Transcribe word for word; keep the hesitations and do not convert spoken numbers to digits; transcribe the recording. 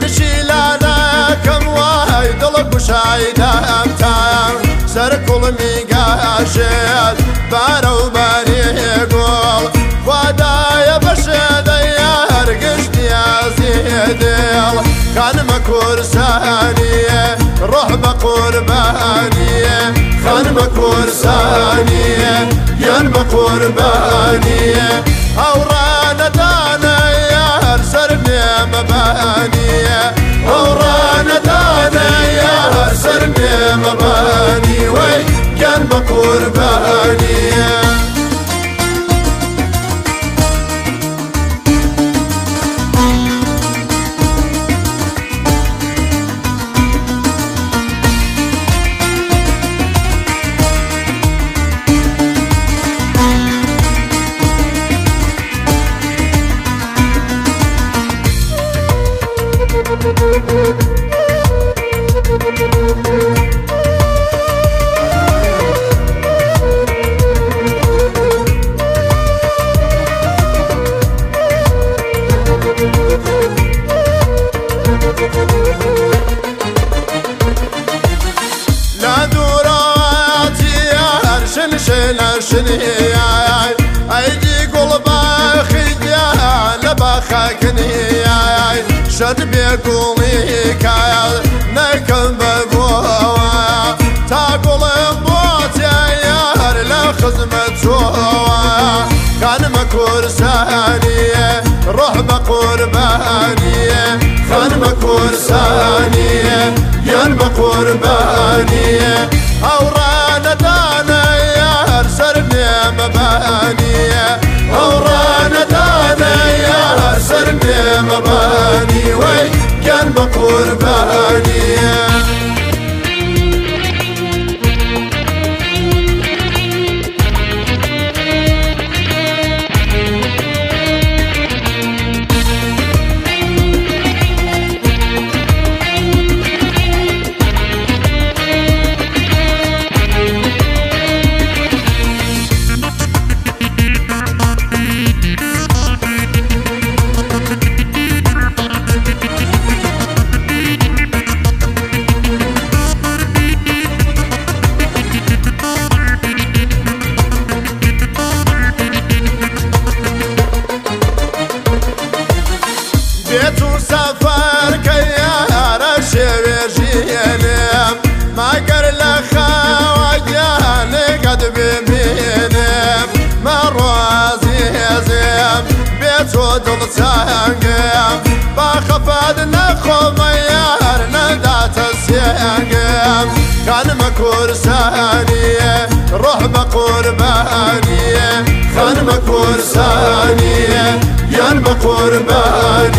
شیلانەکەم وای دڵ گوشایدەم تام سەر کوڵمی گاشێت بارە و باری گوڵ خوادایە بەشێدە یار گشتی ئازی دڵ خانمە کورسانیە ڕۆح بە قوربانیە خانمە کورسانیە یان بە قوربانیە هەوڕانەدانە یار سەر نێمەبانیە هەوڕانەدانە یار سەر نێمەبانی وەی گیان بە قوربانیە لا دوراتي أرشن شن أرشن ياي أيدي قلبا خيجا لبخا كنياي شد بيقولي كاي نكن ببوا تاقول بوتي يار لا خزمة كان مكورسانية روح بقربانية خان مكورسانية يان بقربانية هورانا دانا يار سرني مبانية هورانا دانا يار سرني مباني وي يان بقربانية بيتو سفر كيارا شويرجينم ما قر لخواجاني قد بمينم ما روازيزم بيتو دل سانقم بخفاد نخو ميار ندات السيانقم كان مكورسانية روح بقربانية خان مكورسانية يان بقربانية